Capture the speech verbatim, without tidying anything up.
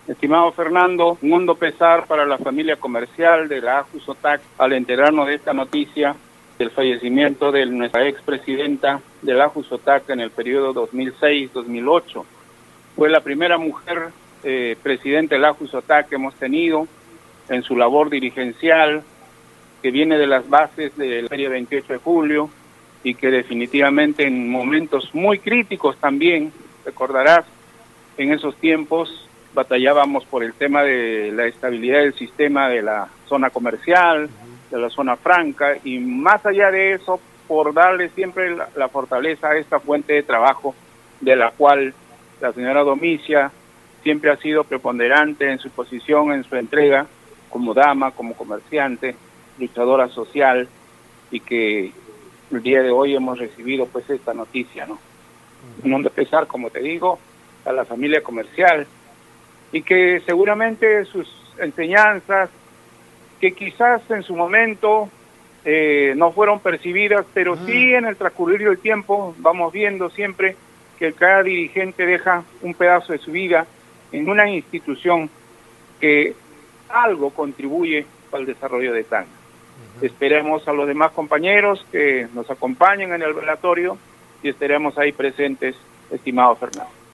Estimado Fernando, un hondo pesar para la familia comercial de la AJUSOTAC al enterarnos de esta noticia del fallecimiento de nuestra expresidenta de la AJUSOTAC en el periodo dos mil seis a dos mil ocho. Fue la primera mujer eh, presidente de la AJUSOTAC que hemos tenido en su labor dirigencial, que viene de las bases de la Feria veintiocho de julio y que definitivamente en momentos muy críticos también, recordarás, en esos tiempos batallábamos por el tema de la estabilidad del sistema de la zona comercial, de la zona franca, y más allá de eso, por darle siempre la, la fortaleza a esta fuente de trabajo, de la cual la señora Domicia siempre ha sido preponderante en su posición, en su entrega, como dama, como comerciante, luchadora social, y que el día de hoy hemos recibido pues esta noticia, ¿no? Un hondo pesar, como te digo, a la familia comercial, y que seguramente sus enseñanzas, que quizás en su momento eh, no fueron percibidas, pero sí en el transcurrir del tiempo vamos viendo siempre que cada dirigente deja un pedazo de su vida en una institución que algo contribuye al desarrollo de Tacna. Uh-huh. Esperemos a los demás compañeros que nos acompañen en el velatorio y estaremos ahí presentes, estimado Fernando.